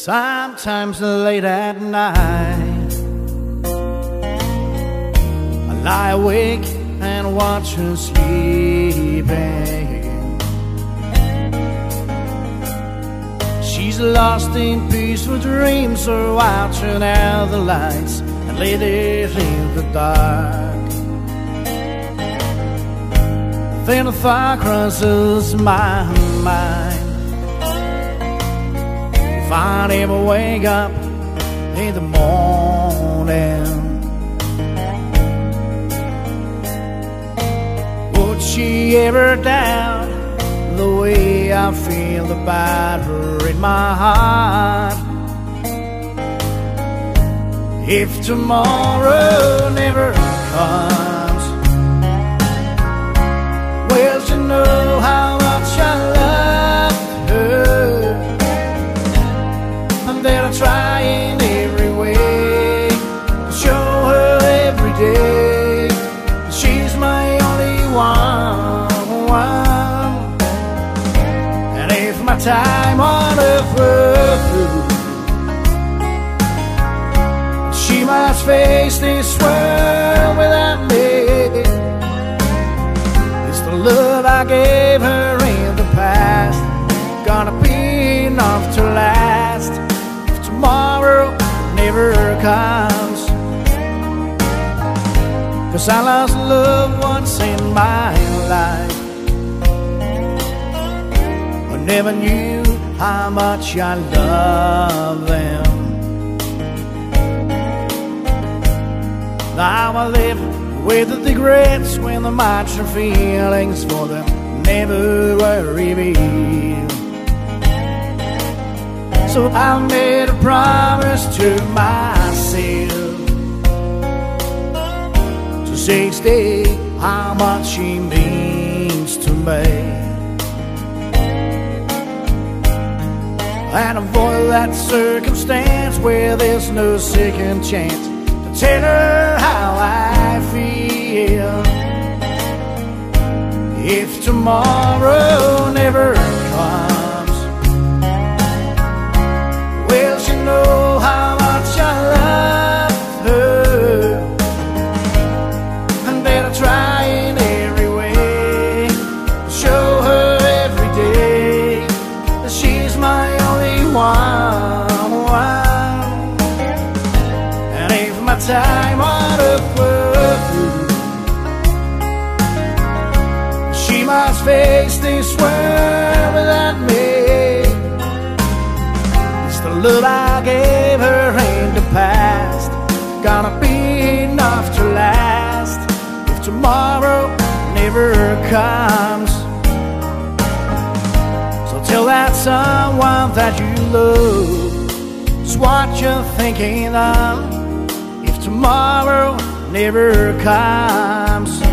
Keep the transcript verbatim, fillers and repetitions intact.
Sometimes late at night I lie awake and watch her sleeping. She's lost in peaceful dreams, so I turn out the lights and lay there in the dark. Then a thought crosses my mind: if I never wake up in the morning, would she ever doubt the way I feel about her in my heart? If tomorrow never comes, will she know how much I love her? And that I try in every way to show her every day that she's my only one. And if my time on earth were through, she must face this world without me. Is the love I gave her in the past gonna be enough to last if tomorrow never comes? 'Cause I lost loved ones in my life, I never knew how much I loved them. Now I live with the regrets when the my true feelings for them never were revealed. So I made a promise to myself to say stay how much she means to me, and avoid that circumstance where there's no second chance to tell her how I feel. If tomorrow never comes, will she know how much I love her? And that I try in every way to show her every day that she's my only one. And if my time on earth were through, she must face this world without me. It's the love I gave her in the past gonna be enough to last if tomorrow never comes? So tell that someone that you love it's what you're thinking of if tomorrow never comes.